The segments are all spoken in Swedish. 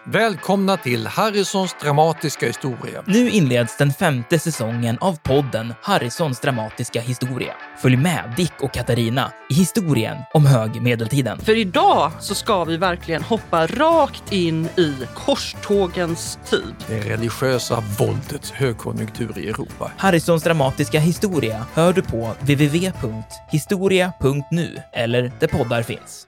Välkomna till Harrisons dramatiska historia. Nu inleds den 5:e säsongen av podden Harrisons dramatiska historia. Följ med Dick och Katarina i historien om högmedeltiden. För idag så ska vi verkligen hoppa rakt in i korstågens tid. Det religiösa våldets högkonjunktur i Europa. Harrisons dramatiska historia hör du på www.historia.nu eller där poddar finns.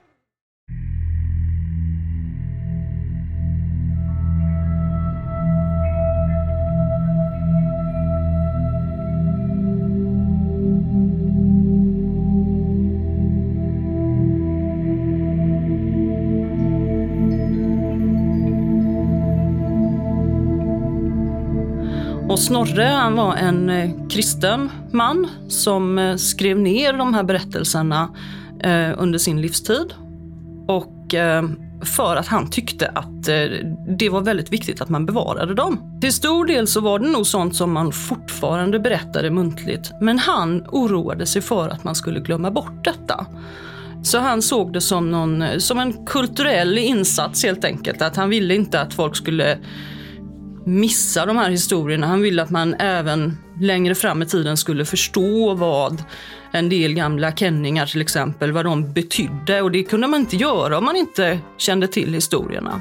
Och Snorre, han var en kristen man som skrev ner de här berättelserna under sin livstid. Och för att han tyckte att det var väldigt viktigt att man bevarade dem. Till stor del så var det nog sånt som man fortfarande berättade muntligt. Men han oroade sig för att man skulle glömma bort detta. Så han såg det som en kulturell insats helt enkelt. Att han ville inte att folk skulle missa de här historierna. Han ville att man även längre fram i tiden skulle förstå vad en del gamla känningar till exempel, vad de betydde. Och det kunde man inte göra om man inte kände till historierna.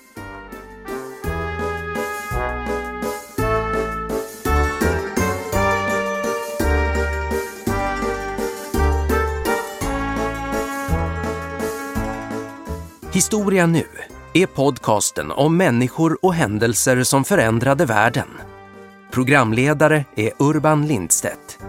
Historia nu är podcasten om människor och händelser som förändrade världen. Programledare är Urban Lindstedt.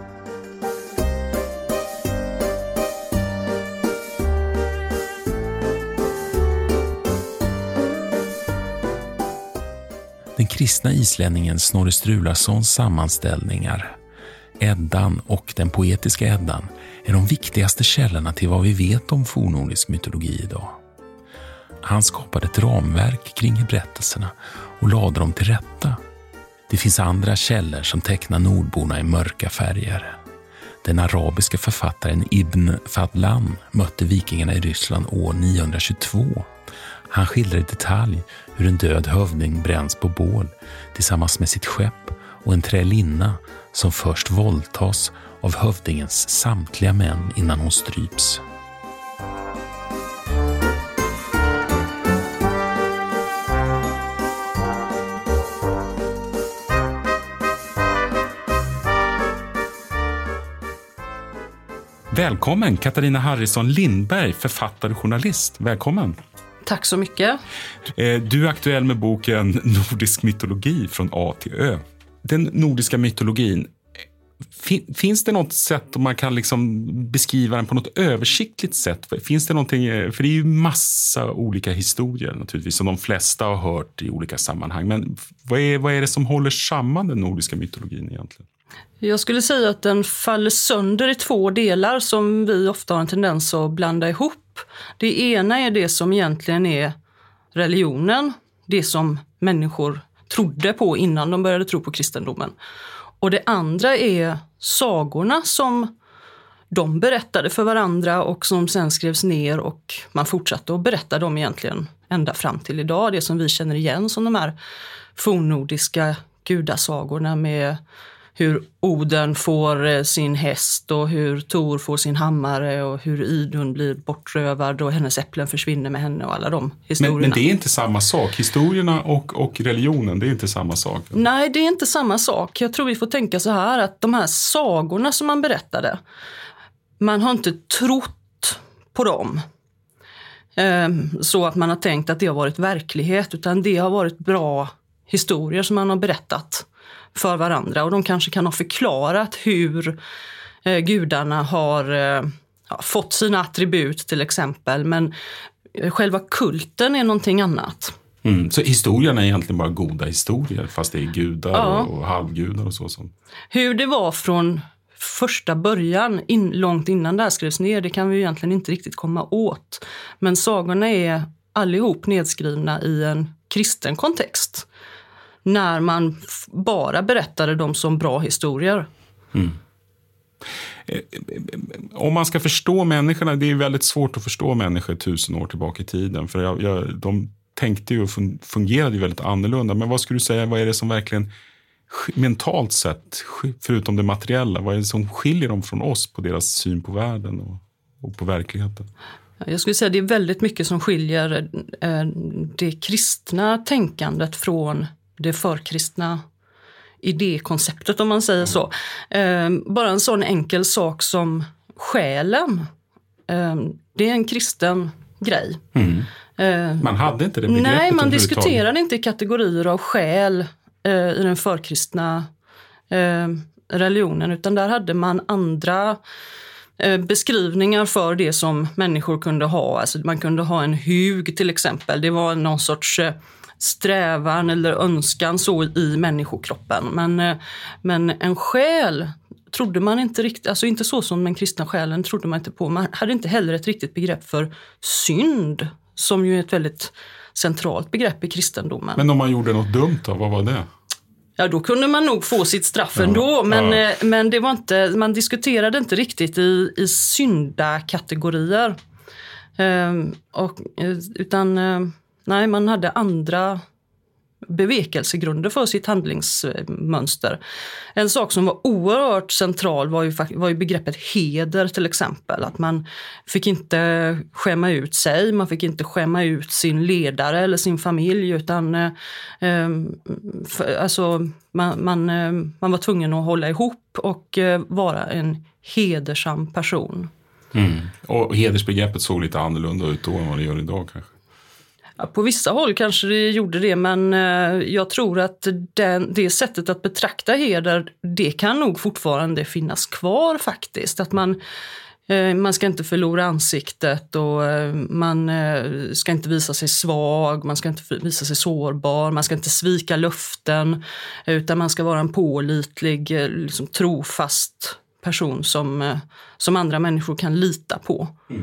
Den kristna islänningen Snorre Sturlasons sammanställningar, Eddan och den poetiska Eddan, är de viktigaste källorna till vad vi vet om fornnordisk mytologi idag. Han skapade ett ramverk kring berättelserna och lade dem till rätta. Det finns andra källor som tecknar nordborna i mörka färger. Den arabiska författaren Ibn Fadlan mötte vikingarna i Ryssland år 922. Han skildrar i detalj hur en död hövding bränns på bål tillsammans med sitt skepp och en trälinna som först våldtas av hövdingens samtliga män innan hon stryps. Välkommen Katarina Harrison Lindberg, författare och journalist. Välkommen. Tack så mycket. Du är aktuell med boken Nordisk mytologi från A till Ö. Den nordiska mytologin, finns det något sätt om man kan liksom beskriva den på något översiktligt sätt? Finns det någonting, för det är ju massa olika historier naturligtvis som de flesta har hört i olika sammanhang. Men vad är det som håller samman den nordiska mytologin egentligen? Jag skulle säga att den faller sönder i två delar som vi ofta har en tendens att blanda ihop. Det ena är det som egentligen är religionen, det som människor trodde på innan de började tro på kristendomen. Och det andra är sagorna som de berättade för varandra och som sen skrevs ner och man fortsatte att berätta dem egentligen ända fram till idag. Det som vi känner igen som de här fornnordiska gudasagorna med hur Oden får sin häst och hur Tor får sin hammare och hur Idun blir bortrövad och hennes äpplen försvinner med henne och alla de historierna. Men det är inte samma sak. Historierna och religionen, det är inte samma sak. Nej, det är inte samma sak. Jag tror vi får tänka så här att de här sagorna som man berättade, man har inte trott på dem så att man har tänkt att det har varit verklighet, utan det har varit bra historier som man har berättat för varandra, och de kanske kan ha förklarat hur gudarna har fått sina attribut till exempel, men själva kulten är någonting annat. Så historierna är egentligen bara goda historier fast det är gudar och halvgudar och så. Hur det var från första början, långt innan det här skrevs ner, det kan vi egentligen inte riktigt komma åt. Men sagorna är allihop nedskrivna i en kristen kontext. När man bara berättade dem som bra historier. Om man ska förstå människorna, det är väldigt svårt att förstå människor 1000 år tillbaka i tiden. För de tänkte ju och fungerade ju väldigt annorlunda. Men vad skulle du säga, vad är det som verkligen mentalt sett, förutom det materiella, vad är det som skiljer dem från oss på deras syn på världen och på verkligheten? Jag skulle säga att det är väldigt mycket som skiljer det kristna tänkandet från det förkristna idékonceptet, om man säger så. Bara en sån enkel sak som själen. Det är en kristen grej. Man hade inte det begreppet. Nej, man diskuterade inte kategorier av själ i den förkristna religionen, utan där hade man andra beskrivningar för det som människor kunde ha. Alltså man kunde ha en hug till exempel. Det var någon sorts strävan eller önskan så i människokroppen. Men en själ trodde man inte riktigt, alltså inte så som den kristna själen trodde man inte på. Man hade inte heller ett riktigt begrepp för synd, som ju är ett väldigt centralt begrepp i kristendomen. Men om man gjorde något dumt då, vad var det? Ja, då kunde man nog få sitt straff ändå, men det var inte, man diskuterade inte riktigt i syndakategorier. Nej, man hade andra bevekelsegrunder för sitt handlingsmönster. En sak som var oerhört central var ju begreppet heder till exempel. Att man fick inte skämma ut sig, man fick inte skämma ut sin ledare eller sin familj, utan man var tvungen att hålla ihop och vara en hedersam person. Och hedersbegreppet såg lite annorlunda ut då än vad det gör idag kanske? Ja, på vissa håll kanske det gjorde det, men jag tror att det sättet att betrakta heder, det kan nog fortfarande finnas kvar faktiskt. Att man ska inte förlora ansiktet och man ska inte visa sig svag, man ska inte visa sig sårbar, man ska inte svika löften, utan man ska vara en pålitlig, liksom, trofast person som andra människor kan lita på.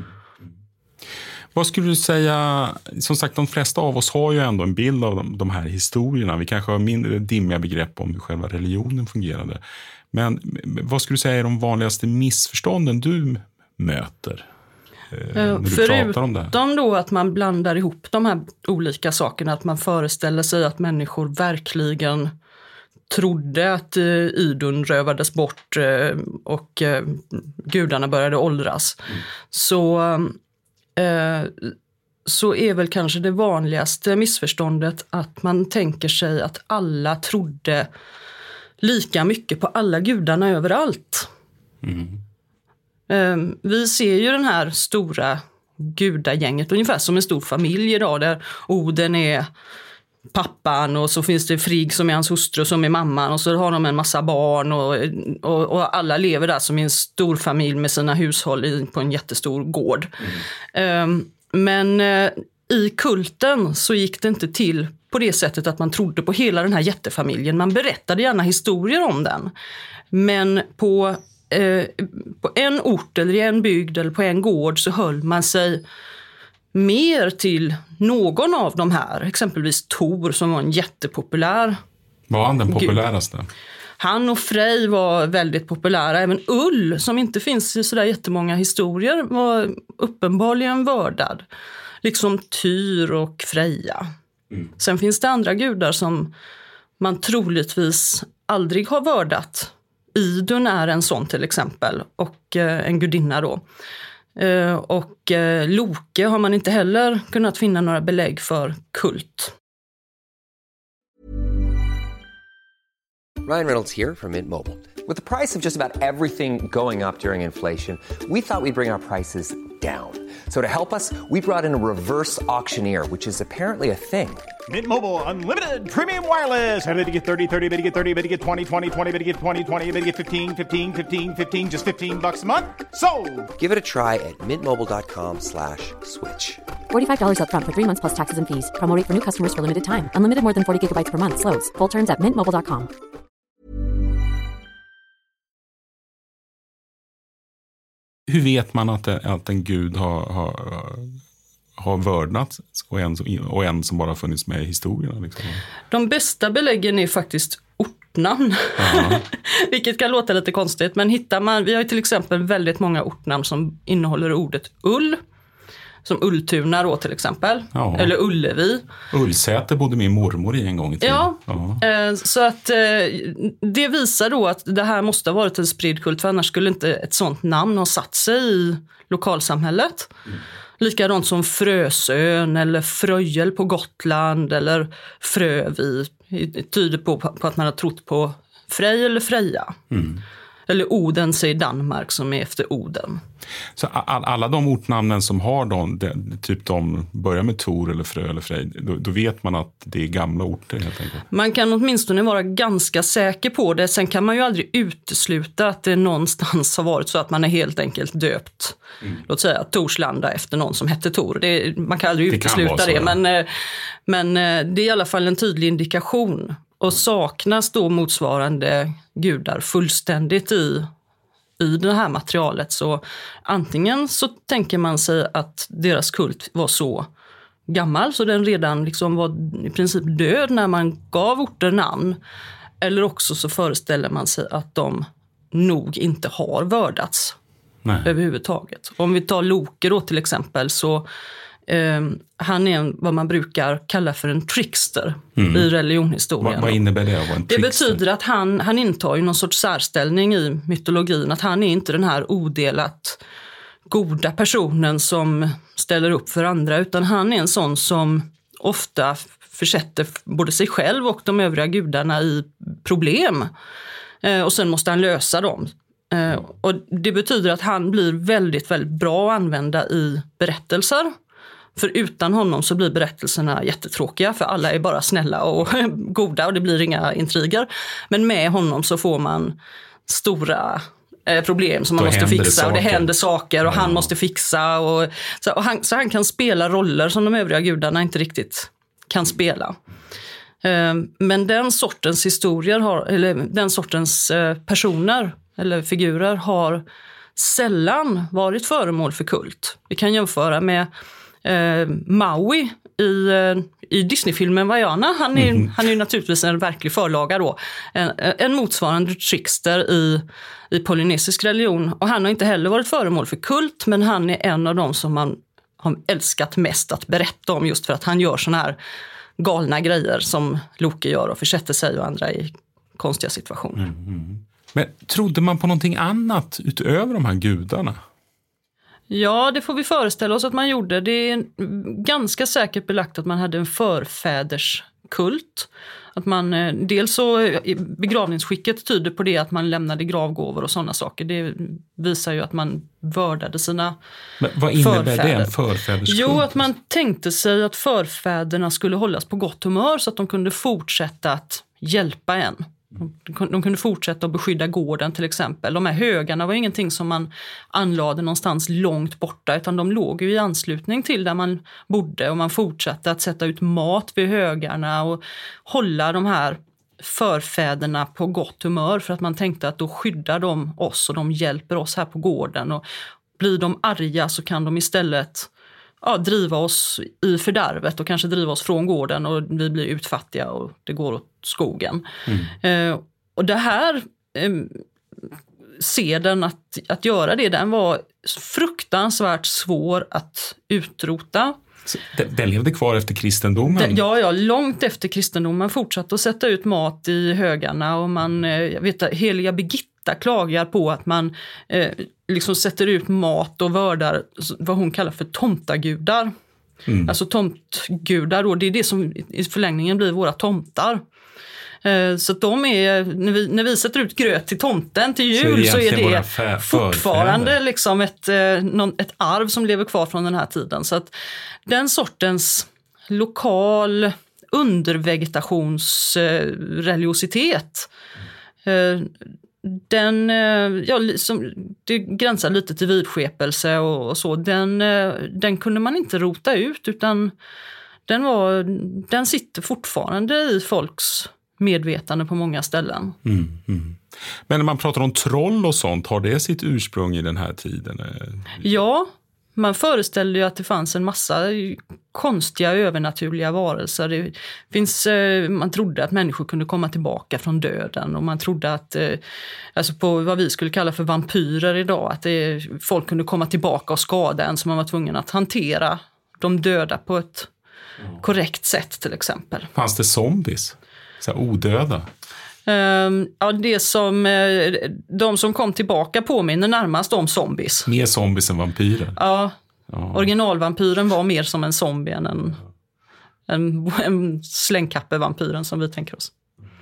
Vad skulle du säga, som sagt de flesta av oss har ju ändå en bild av de här historierna. Vi kanske har mindre dimmiga begrepp om hur själva religionen fungerade. Men vad skulle du säga är de vanligaste missförstånden du möter när du pratar om det här? Förutom då att man blandar ihop de här olika sakerna, att man föreställer sig att människor verkligen trodde att Idun rövades bort och gudarna började åldras. Så är väl kanske det vanligaste missförståndet att man tänker sig att alla trodde lika mycket på alla gudarna överallt. Vi ser ju den här stora gudagänget ungefär som en stor familj idag, där Oden är pappan och så finns det Frigg som är hans hustru som är mamman, och så har de en massa barn och alla lever där som en stor familj med sina hushåll på en jättestor gård. Men i kulten så gick det inte till på det sättet att man trodde på hela den här jättefamiljen. Man berättade gärna historier om den. Men på en ort eller i en bygd eller på en gård så höll man sig mer till någon av de här. Exempelvis Tor som var en jättepopulär. Var han den populäraste? Han och Frej var väldigt populära. Även Ull, som inte finns i sådär jättemånga historier, var uppenbarligen vördad. Liksom Tyr och Freja. Sen finns det andra gudar som man troligtvis aldrig har vördat. Idun är en sån till exempel, och en gudinna då. Och Loke har man inte heller kunnat finna några belägg för kult. Ryan Reynolds here from Mint Mobile. With the price of just about everything going up during inflation, we thought we'd bring our prices down. So to help us, we brought in a reverse auctioneer, which is apparently a thing. Mint Mobile Unlimited Premium Wireless. How to get 30, 30, bit to get 30, bit to get 20, 20, 20, bit to get 20, 20, bit to get 15, 15, 15, 15, just $15 a month? Sold! Give it a try at mintmobile.com/switch. $45 up front for 3 months plus taxes and fees. Promo rate for new customers for limited time. Unlimited more than 40 gigabytes per month. Slows full terms at mintmobile.com. Hur vet man att en gud har vördnats och en som bara funnits med i historierna? Liksom? De bästa beläggen är faktiskt ortnamn. Vilket kan låta lite konstigt. Men vi har ju till exempel väldigt många ortnamn som innehåller ordet ull. Som Ulltuna då till exempel. Ja. Eller Ullevi. Ullsäter bodde min mormor i en gång i tiden. Ja. Så att det visar då att det här måste ha varit en spridd kult. För annars skulle inte ett sånt namn ha satt sig i lokalsamhället. Likadant som Frösön eller Fröjel på Gotland eller Frövi. Det tyder på att man har trott på Frej eller Freja. Eller Odense i Danmark som är efter Oden. Så alla de ortnamnen som har typ de börjar med Tor eller Frö eller Frej, då vet man att det är gamla orter helt enkelt. Man kan åtminstone vara ganska säker på det. Sen kan man ju aldrig utesluta att det någonstans har varit så att man är helt enkelt döpt. Låt säga Torslanda efter någon som hette Tor. Man kan aldrig utesluta det. Men det är i alla fall en tydlig indikation. Och saknas då motsvarande gudar fullständigt i det här materialet, så antingen så tänker man sig att deras kult var så gammal så den redan liksom var i princip död när man gav orter namn, eller också så föreställer man sig att de nog inte har vördats överhuvudtaget. Om vi tar Loke då till exempel, så han är vad man brukar kalla för en trickster i religionhistorien. Vad innebär det? Det betyder att han intar ju någon sorts särställning i mytologin. Att han är inte den här odelat goda personen som ställer upp för andra, utan han är en sån som ofta försätter både sig själv och de övriga gudarna i problem. Och sen måste han lösa dem. Och det betyder att han blir väldigt, väldigt bra att använda i berättelser. För utan honom så blir berättelserna jättetråkiga, för alla är bara snälla och goda och det blir inga intriger. Men med honom så får man stora problem som man måste fixa, och det händer saker och han måste fixa. Så han kan spela roller som de övriga gudarna inte riktigt kan spela. Men den sortens historier eller den sortens personer eller figurer har sällan varit föremål för kult. Vi kan jämföra med Maui i Disney-filmen Vaiana. Han är ju naturligtvis en verklig förlaga då. En motsvarande trickster i polynesisk religion. Och han har inte heller varit föremål för kult, men han är en av dem som man har älskat mest att berätta om, just för att han gör såna här galna grejer som Loke gör och försätter sig och andra i konstiga situationer. Men trodde man på någonting annat utöver de här gudarna? Ja, det får vi föreställa oss att man gjorde. Det är ganska säkert belagt att man hade en förfäderskult. Att man, dels så begravningsskicket tyder på det, att man lämnade gravgåvor och sådana saker. Det visar ju att man vördade sina Men vad innebär det, en förfäderskult? Jo, att man tänkte sig att förfäderna skulle hållas på gott humör så att de kunde fortsätta att hjälpa en. De kunde fortsätta att beskydda gården till exempel. De här högarna var ingenting som man anlade någonstans långt borta, utan de låg ju i anslutning till där man bodde, och man fortsatte att sätta ut mat vid högarna och hålla de här förfäderna på gott humör, för att man tänkte att då skyddar de oss och de hjälper oss här på gården, och blir de arga så kan de istället driva oss i fördärvet och kanske driva oss från gården, och vi blir utfattiga och det går åt skogen. Och det här seden att göra det, den var fruktansvärt svår att utrota. Den levde kvar efter kristendomen? Ja, långt efter kristendomen fortsatte att sätta ut mat i högarna, och jag vet att heliga Birgitta klagar på att man liksom sätter ut mat och värdar vad hon kallar för tomtagudar. Alltså tomtgudar då, det är det som i förlängningen blir våra tomtar. Så att de är, när vi sätter ut gröt till tomten till jul, så är det fortfarande liksom ett arv som lever kvar från den här tiden. Så att den sortens lokal undervegetationsreligiositet, det gränsar lite till vidskepelse och så. Den kunde man inte rota ut, utan den sitter fortfarande i folks medvetande på många ställen. Men när man pratar om troll och sånt, har det sitt ursprung i den här tiden? Ja, man föreställde ju att det fanns en massa konstiga övernaturliga varelser. Man trodde att människor kunde komma tillbaka från döden och man trodde att, alltså på vad vi skulle kalla för vampyrer idag, att folk kunde komma tillbaka och skada en, så man var tvungen att hantera de döda på ett korrekt sätt till exempel. Fanns det zombies? Så här odöda? Ja, de som kom tillbaka påminner närmast om zombies. Mer zombies än vampyrer? Ja. Originalvampyren var mer som en zombie än en slängkappevampyren som vi tänker oss.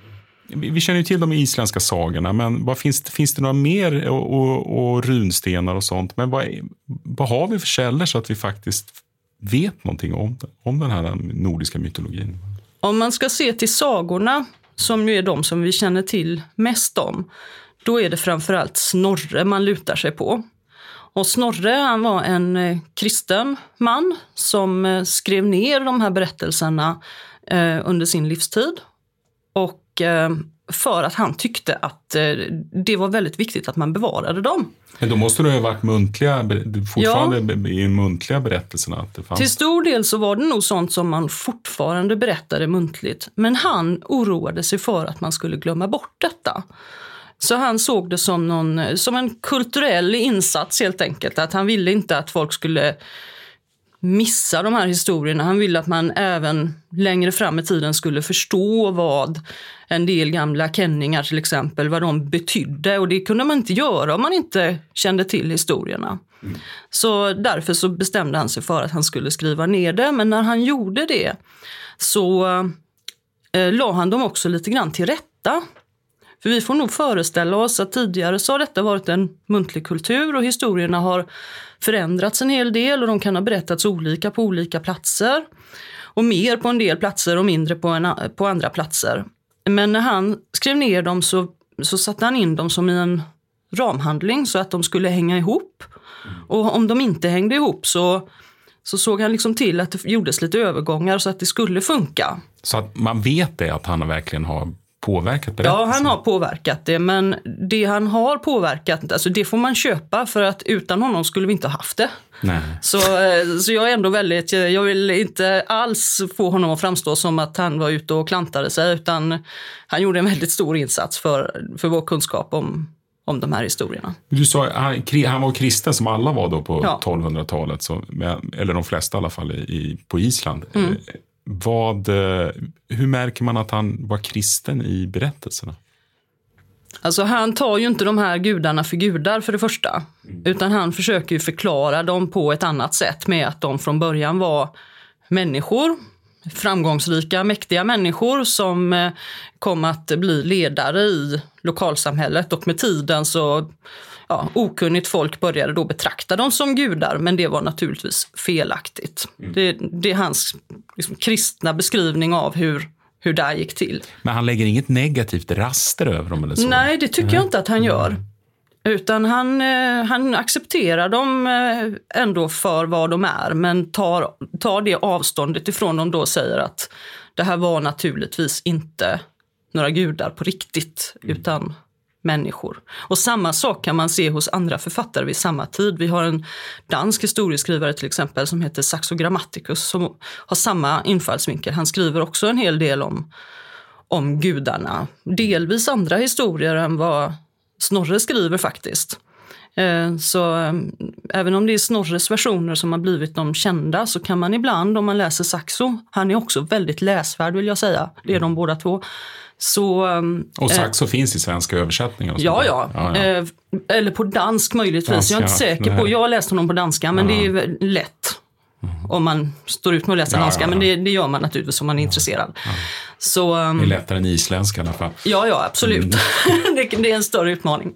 Vi känner ju till de isländska sagorna, men finns det några mer och runstenar och sånt? Men vad har vi för källor så att vi faktiskt vet någonting om den här nordiska mytologin? Om man ska se till sagorna, som ju är de som vi känner till mest om, då är det framförallt Snorre man lutar sig på. Och Snorre, han var en kristen man som skrev ner de här berättelserna under sin livstid. Och för att han tyckte att det var väldigt viktigt att man bevarade dem. Men då måste det ha varit fortfarande i muntliga berättelserna att det fanns. Till stor del så var det nog sånt som man fortfarande berättade muntligt. Men han oroade sig för att man skulle glömma bort detta. Så han såg det som en kulturell insats helt enkelt. Att han ville inte att folk skulle missa de här historierna. Han ville att man även längre fram i tiden skulle förstå vad en del gamla känningar till exempel, vad de betydde. Och det kunde man inte göra om man inte kände till historierna. Så därför så bestämde han sig för att han skulle skriva ner det. Men när han gjorde det så la han dem också lite grann till rätta. För vi får nog föreställa oss att tidigare så har detta varit en muntlig kultur och historierna har förändrats en hel del och de kan ha berättats olika på olika platser. Och mer på en del platser och mindre på andra platser. Men när han skrev ner dem så satte han in dem som i en ramhandling så att de skulle hänga ihop. Och om de inte hängde ihop så såg han liksom till att det gjordes lite övergångar så att det skulle funka. Så att man vet det, att han verkligen har påverkat berättelsen? Ja, han har påverkat det, men det han har påverkat, alltså det får man köpa, för att utan honom skulle vi inte ha haft det. Nej. Så jag är ändå jag vill inte alls få honom att framstå som att han var ute och klantade sig, utan han gjorde en väldigt stor insats för vår kunskap om de här historierna. Du sa han var kristen som alla var då på 1200-talet, eller de flesta i alla fall på Island. Hur märker man att han var kristen i berättelserna? Alltså han tar ju inte de här gudarna för gudar för det första. Utan han försöker ju förklara dem på ett annat sätt med att de från början var människor. Framgångsrika, mäktiga människor som kom att bli ledare i lokalsamhället. Och med tiden så okunnigt folk började då betrakta dem som gudar, men det var naturligtvis felaktigt. Det är hans kristna beskrivning av hur det gick till. Men han lägger inget negativt raster över dem eller så? Nej, det tycker jag inte att han gör. Utan han accepterar dem ändå för vad de är, men tar det avståndet ifrån dem då och säger att det här var naturligtvis inte några gudar på riktigt, utan människor. Och samma sak kan man se hos andra författare vid samma tid. Vi har en dansk historieskrivare till exempel som heter Saxo Grammaticus som har samma infallsvinkel. Han skriver också en hel del om gudarna. Delvis andra historier än vad Snorre skriver faktiskt. Så även om det är Snorres versioner som har blivit de kända, så kan man ibland, om man läser Saxo, han är också väldigt läsvärd vill jag säga. Det är de båda två. Och Saxo finns i svenska översättningar? Och ja. Eller på dansk möjligtvis. Danska, jag är inte säker på. Jag har läst honom på danska, men det är lätt om man står ut med att läsa danska. Men det gör man naturligtvis om man är intresserad. Så, det är lättare än isländska i alla fall. Ja, absolut. Det är en större utmaning.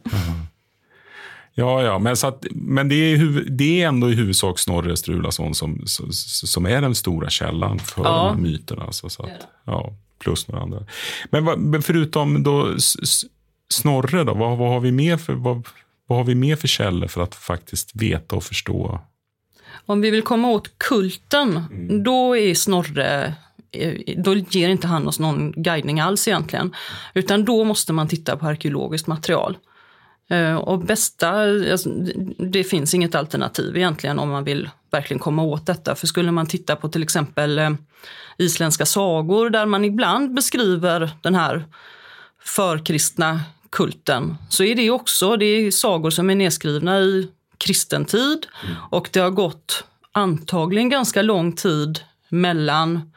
Ja, men det är ändå i huvudsak Snorre Sturlason som är den stora källan för de här myterna. Alltså, så att, plus några andra. Men förutom då Snorre då, vad har vi mer för källor för att faktiskt veta och förstå? Om vi vill komma åt kulten, då är Snorre, då ger inte han oss någon guidning alls egentligen. Utan då måste man titta på arkeologiskt material. Och det finns inget alternativ egentligen om man vill verkligen komma åt detta. För skulle man titta på till exempel isländska sagor där man ibland beskriver den här förkristna kulten, så är det är sagor som är nedskrivna i kristen tid. Och det har gått antagligen ganska lång tid mellan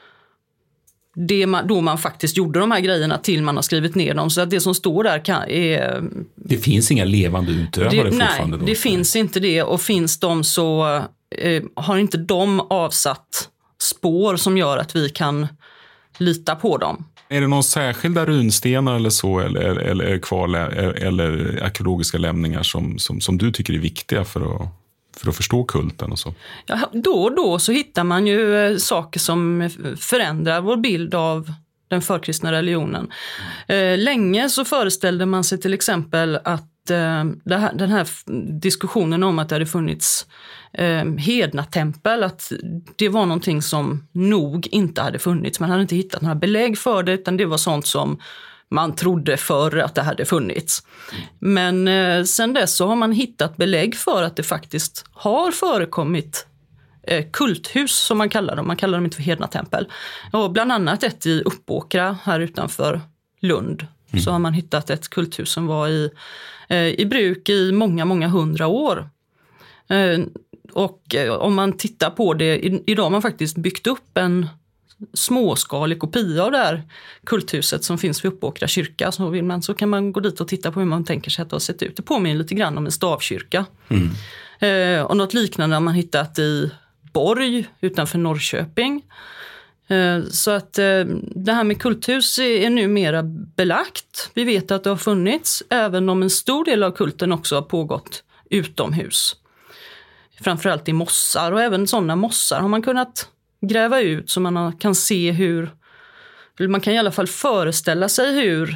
då man faktiskt gjorde de här grejerna till man har skrivit ner dem. Så att det som står där är... Det finns inga levande utövare fortfarande? Nej, det finns inte det. Och finns de så har inte de avsatt spår som gör att vi kan lita på dem. Är det någon särskilda runstenar eller så, eller kvar eller arkeologiska lämningar som du tycker är viktiga för att förstå kulten och så? Ja, då och då så hittar man ju saker som förändrar vår bild av den förkristna religionen. Länge så föreställde man sig till exempel att den här diskussionen om att det hade funnits hednatempel, att det var någonting som nog inte hade funnits. Man hade inte hittat några belägg för det, utan det var sånt som man trodde förr att det hade funnits. Men sen dess så har man hittat belägg för att det faktiskt har förekommit kulthus som man kallar dem. Man kallar dem inte för hednatempel. Och bland annat ett i Uppåkra här utanför Lund. Så har man hittat ett kulthus som var i bruk i många, många 100 år. Och om man tittar på det, idag har man faktiskt byggt upp en småskalig kopia av det här kulthuset som finns vid Uppåkra kyrka. Så vill man, så kan man gå dit och titta på hur man tänker sig att det har sett ut. Det påminner lite grann om en stavkyrka. Och något liknande har man hittat i Borg utanför Norrköping. Så att det här med kulthus är numera belagt. Vi vet att det har funnits, även om en stor del av kulten också har pågått utomhus. Framförallt i mossar, och även sådana mossar har man kunnat gräva ut så man kan se man kan i alla fall föreställa sig hur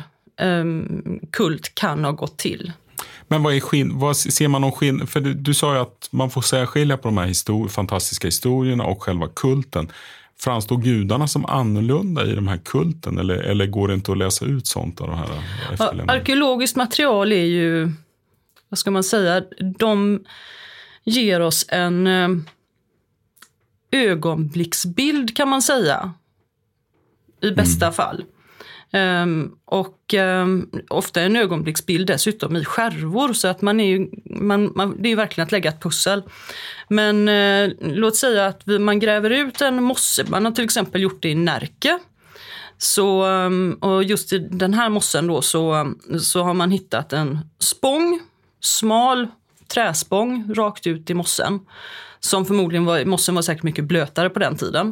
kult kan ha gått till. Men vad ser man någon skillnad? För du sa ju att man får särskilja på de här fantastiska historierna och själva kulten. Framstår gudarna som annorlunda i de här kulten, eller går det inte att läsa ut sånt av de här efterlämningarna? Arkeologiskt material är ju, vad ska man säga, de ger oss en ögonblicksbild kan man säga, i bästa fall. Ofta en ögonblicksbild dessutom i skärvor, så att det är ju verkligen att lägga ett pussel. Men låt säga att man gräver ut en mosse, man har till exempel gjort det i Närke. Och just i den här mossen då så har man hittat en spång, smal träspång rakt ut i mossen. Som förmodligen mossen var säkert mycket blötare på den tiden.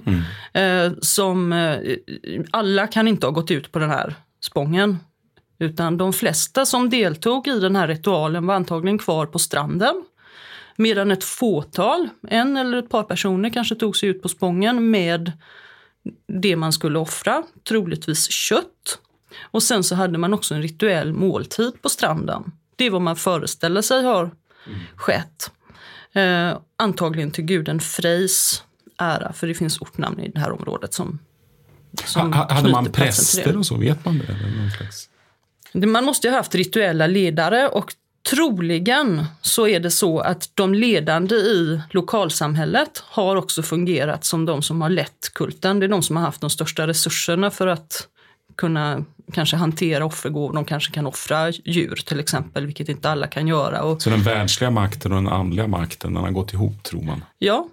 Alla kan inte ha gått ut på den här spången. Utan de flesta som deltog i den här ritualen var antagligen kvar på stranden. Medan ett fåtal, en eller ett par personer kanske tog sig ut på spången med det man skulle offra, troligtvis kött. Och sen så hade man också en rituell måltid på stranden. Det är vad man föreställer sig har skett. Antagligen till guden Frejs ära, för det finns ortnamn i det här området som hade man präster och så, vet man det? Eller någon slags? Man måste ju ha haft rituella ledare, och troligen så är det så att de ledande i lokalsamhället har också fungerat som de som har lett kulten. Det är de som har haft de största resurserna för att kunna kanske hantera offergåvor. De kanske kan offra djur till exempel, vilket inte alla kan göra. Så den världsliga makten och den andliga makten, den har gått ihop, tror man? Ja.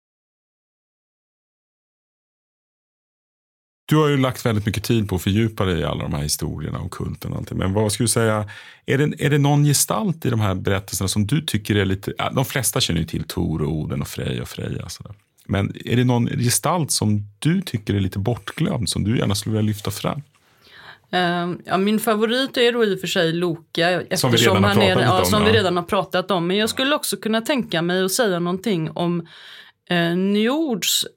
Du har ju lagt väldigt mycket tid på att fördjupa dig i alla de här historierna och kulten och allting. Men vad skulle du säga, är det någon gestalt i de här berättelserna som du tycker är lite... De flesta känner ju till Tor och Oden och Freja. Sådär. Men är det någon gestalt som du tycker är lite bortglömd, som du gärna skulle vilja lyfta fram? Min favorit är då i och för sig Loke, som vi redan har pratat om. Men jag skulle också kunna tänka mig att säga någonting om Njords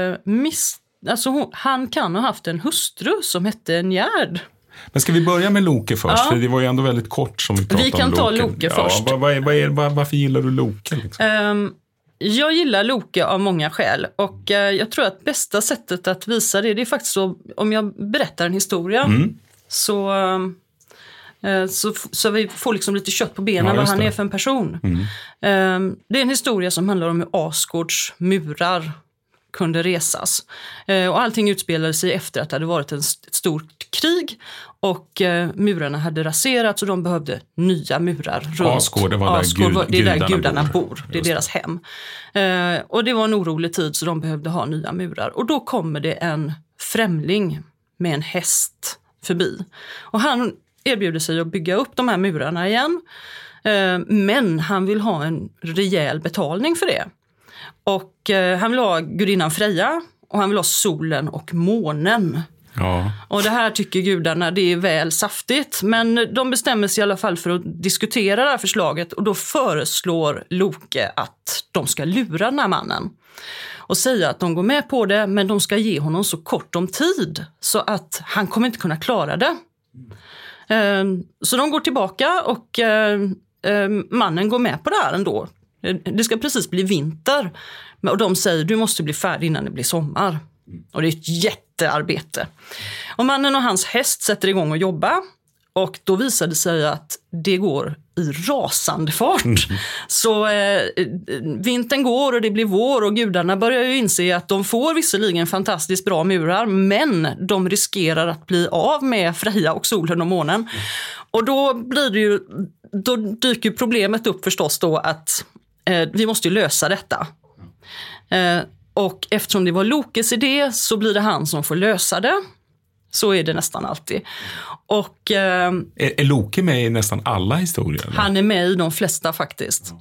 han kan ha haft en hustru som hette Njärd. Men ska vi börja med Loke först? Ja. För det var ju ändå väldigt kort som vi pratade om. Vi kan ta Loke först. Varför gillar du Loke? Liksom? Jag gillar Loke av många skäl. Och jag tror att bästa sättet att visa det är faktiskt så, om jag berättar en historia. Så Så vi får liksom lite kött på benen vad han är för en person. Det är en historia som handlar om hur Asgårds murar kunde resas. Och allting utspelade sig efter att det hade varit ett stort krig och murarna hade raserats och de behövde nya murar runt. Asgård, det är där gudarna bor. Det är deras hem. Och det var en orolig tid så de behövde ha nya murar. Och då kommer det en främling med en häst förbi. Och han erbjuder sig att bygga upp de här murarna igen. Men han vill ha en rejäl betalning för det. Och han vill ha gudinnan Freja och han vill ha solen och månen. Ja. Och det här tycker gudarna det är väl saftigt. Men de bestämmer sig i alla fall för att diskutera det här förslaget. Och då föreslår Loke att de ska lura den här mannen. Och säga att de går med på det men de ska ge honom så kort om tid. Så att han kommer inte kunna klara det. Så de går tillbaka och mannen går med på det här ändå. Det ska precis bli vinter. Och de säger du måste bli färdig innan det blir sommar. Och det är ett jättearbete. Och mannen och hans häst sätter igång och jobba. Och då visar det sig att det går i rasande fart. Så vintern går och det blir vår och gudarna börjar ju inse att de får visserligen fantastiskt bra murar men de riskerar att bli av med Freja och solen och månen. Och då dyker problemet upp förstås då att vi måste ju lösa detta. Och eftersom det var Lokes idé så blir det han som får lösa det. Så är det nästan alltid. Och, är Loke med i nästan alla historier? Eller? Han är med i de flesta faktiskt.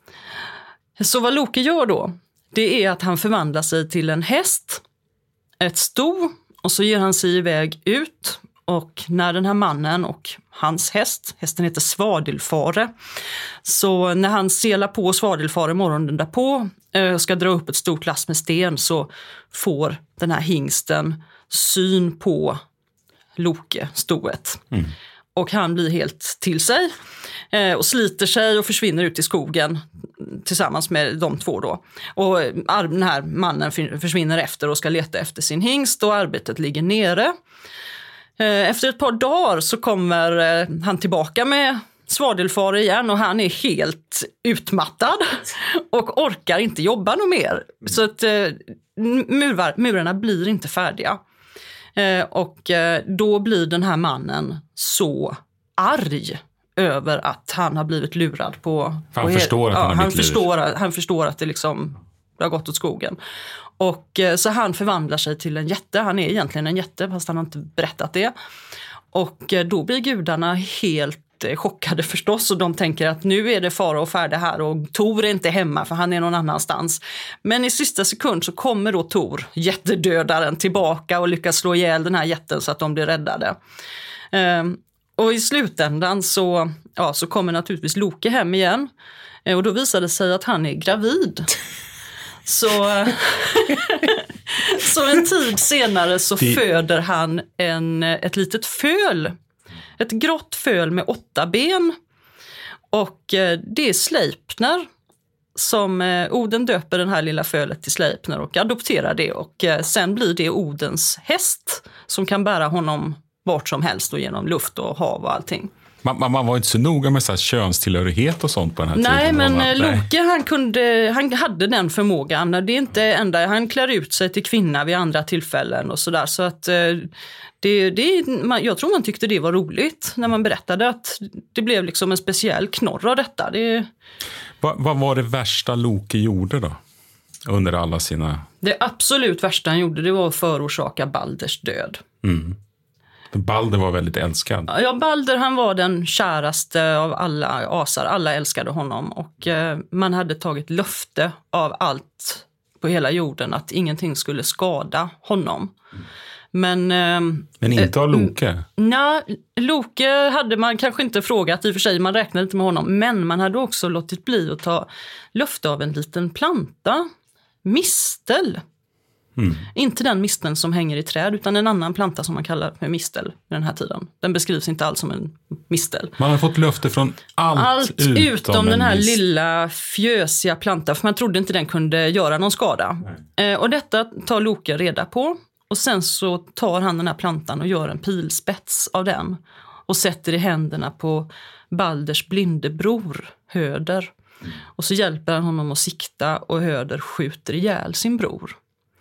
Så vad Loke gör då, det är att han förvandlar sig till en häst, ett sto och så ger han sig iväg ut. Och när den här mannen och hans hästen heter Svadilfare, så när han selar på Svadilfare morgonen därpå ska dra upp ett stort lass med sten så får den här hingsten syn på Loke, stoet. Och han blir helt till sig och sliter sig och försvinner ut i skogen tillsammans med de två då. Och den här mannen försvinner efter och ska leta efter sin hingst och arbetet ligger nere. Efter ett par dagar så kommer han tillbaka med Svadilfare igen och han är helt utmattad och orkar inte jobba något mer. Så att murarna blir inte färdiga. Och då blir den här mannen så arg över att han har blivit lurad på... Han förstår att han har blivit lurad. Han förstår att det liksom har gått åt skogen. Och så han förvandlar sig till en jätte. Han är egentligen en jätte fast han har inte berättat det. Och då blir gudarna helt chockade förstås och de tänker att nu är det fara och färde här och Tor är inte hemma för han är någon annanstans. Men i sista sekund så kommer då Tor, jättedödaren, tillbaka och lyckas slå ihjäl den här jätten så att de blir räddade. Och i slutändan så kommer naturligtvis Loke hem igen och då visar det sig att han är gravid. Så en tid senare så föder han ett litet föl. Ett grått föl med 8 ben. Och det är Sleipner som Oden döper den här lilla fölet till Sleipner och adopterar det. Och sen blir det Odens häst som kan bära honom vart som helst och genom luft och hav och allting. Man var inte så noga med så här könstillhörighet och sånt på den här tiden. Nej, men Loke han hade den förmågan. Det är inte enda, han klär ut sig till kvinna vid andra tillfällen och sådär. Så att jag tror man tyckte det var roligt när man berättade att det blev liksom en speciell knorr av detta. Vad var det värsta Loke gjorde då? Under alla sina... Det absolut värsta han gjorde det var att förorsaka Balders död. Mm. Balder var väldigt älskad. Ja, Balder han var den käraste av alla asar. Alla älskade honom och man hade tagit löfte av allt på hela jorden att ingenting skulle skada honom. Men inte av Loke? Nej, Loke hade man kanske inte frågat i och för sig. Man räknade inte med honom. Men man hade också låtit bli att ta löfte av en liten planta. Mistel. Inte den misteln som hänger i träd utan en annan planta som man kallar för mistel den här tiden. Den beskrivs inte alls som en mistel. Man har fått löfte från allt utom den här lilla fjösiga plantan för man trodde inte den kunde göra någon skada. Och detta tar Loke reda på och sen så tar han den här plantan och gör en pilspets av den och sätter i händerna på Balders blinde bror, Höder. Och så hjälper han honom att sikta och Höder skjuter ihjäl sin bror.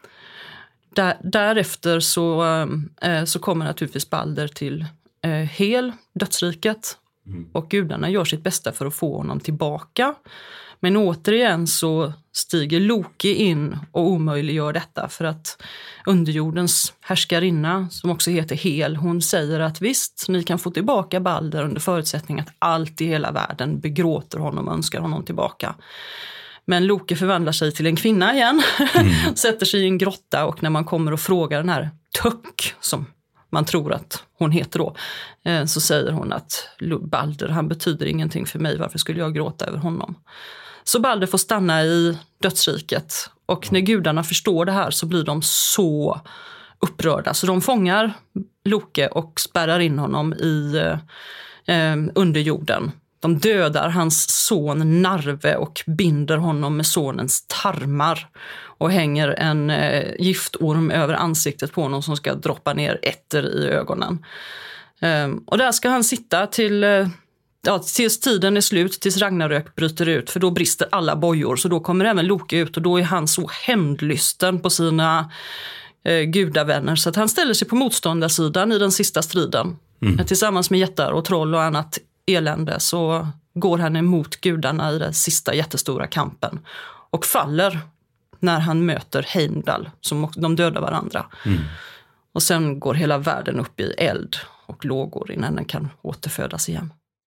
Därefter så kommer naturligtvis Balder till Hel, dödsriket. Och gudarna gör sitt bästa för att få honom tillbaka. Men återigen så stiger Loki in och omöjliggör detta, för att underjordens härskarinna, som också heter Hel, hon säger att visst, ni kan få tillbaka Balder under förutsättning att allt i hela världen begråter honom och önskar honom tillbaka. Men Loki förvandlar sig till en kvinna igen, sätter sig i en grotta, och när man kommer och frågar den här Tök, som man tror att hon heter då, så säger hon att Balder, han betyder ingenting för mig, varför skulle jag gråta över honom? Så Balder får stanna i dödsriket, och när gudarna förstår det här så blir de så upprörda, så de fångar Loke och spärrar in honom i underjorden. De dödar hans son Narve och binder honom med sonens tarmar och hänger en giftorm över ansiktet på honom som ska droppa ner ätter i ögonen. Och där ska han sitta tills tiden är slut, tills Ragnarök bryter ut, för då brister alla bojor, så då kommer även Loki ut, och då är han så hämndlysten på sina gudavänner så att han ställer sig på motståndarsidan i den sista striden. Tillsammans med jättar och troll och annat elände så går han emot gudarna i den sista jättestora kampen och faller när han möter Heimdall, som de dödar varandra. Och sen går hela världen upp i eld och lågor innan den kan återfödas igen.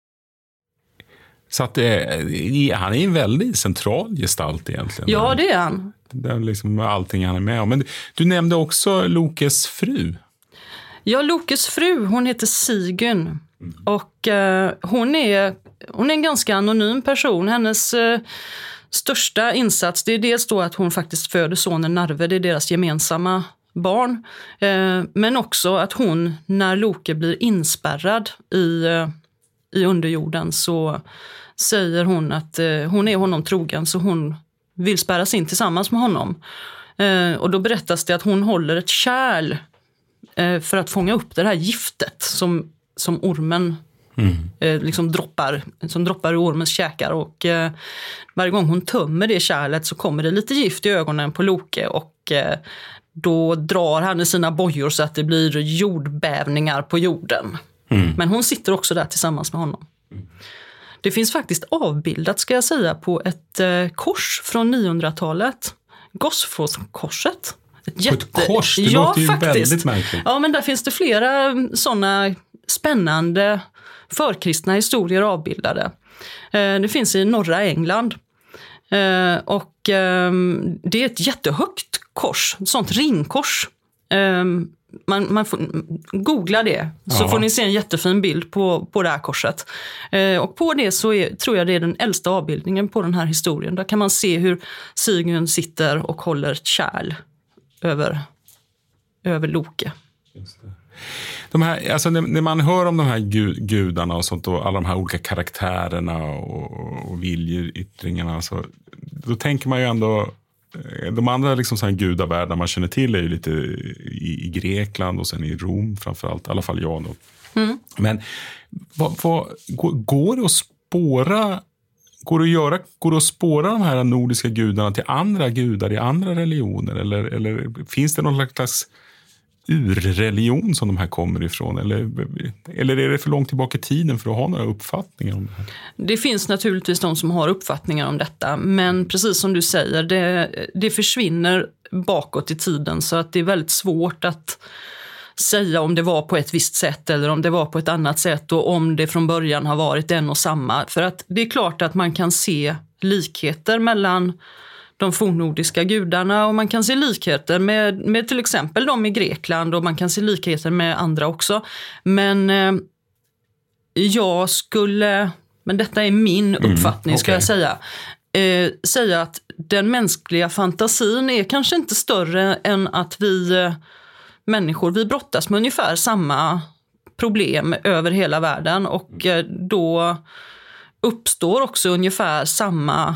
Så att han är en väldigt central gestalt egentligen. Ja, det är han. Det är liksom allting han är med om. Men du nämnde också Lokes fru. Ja, Lokes fru, hon heter Sigyn. Och hon är en ganska anonym person. Hennes största insats, det är dels då att hon faktiskt föder sonen Narve, det är deras gemensamma barn. Men också att hon, när Loke blir inspärrad i underjorden, så säger hon att hon är honom trogen, så hon vill spärras in tillsammans med honom. Och då berättas det att hon håller ett kärl för att fånga upp det här giftet som ormen liksom droppar ur ormens käkar, och varje gång hon tömmer det kärlet så kommer det lite gift i ögonen på Loke, och då drar han i sina bojor så att det blir jordbävningar på jorden. Men hon sitter också där tillsammans med honom. Det finns faktiskt avbildat, ska jag säga, på ett kors från 900-talet. Gosforth-korset. Ett kors? Det låter ju väldigt märkligt. Ja, men där finns det flera sådana spännande förkristna historier avbildade. Det finns i norra England. Och det är ett jättehögt kors, ett sånt ringkors. Man får googla det, så får ni se en jättefin bild på det här korset. Och på det så tror jag det är den äldsta avbildningen på den här historien. Där kan man se hur Sigyn sitter och håller ett kärl över Loke. Just det. De här, alltså när man hör om de här gudarna och sånt, och alla de här olika karaktärerna och viljeyttringarna, så då tänker man ju ändå, de andra liksom så här gudavärldar man känner till är ju lite i Grekland och sen i Rom framförallt, i alla fall jag då. Men går det att spåra, går det att spåra de här nordiska gudarna till andra gudar i andra religioner, eller finns det någon slags urreligion som de här kommer ifrån, eller är det för långt tillbaka i tiden för att ha några uppfattningar om det här? Det finns naturligtvis de som har uppfattningar om detta, men precis som du säger, det försvinner bakåt i tiden, så att det är väldigt svårt att säga om det var på ett visst sätt eller om det var på ett annat sätt, och om det från början har varit en och samma. För att det är klart att man kan se likheter mellan de fornnordiska gudarna, och man kan se likheter med till exempel de i Grekland, och man kan se likheter med andra också. Men men detta är min uppfattning, ska jag säga att den mänskliga fantasin är kanske inte större än att vi människor, vi brottas med ungefär samma problem över hela världen, och då uppstår också ungefär samma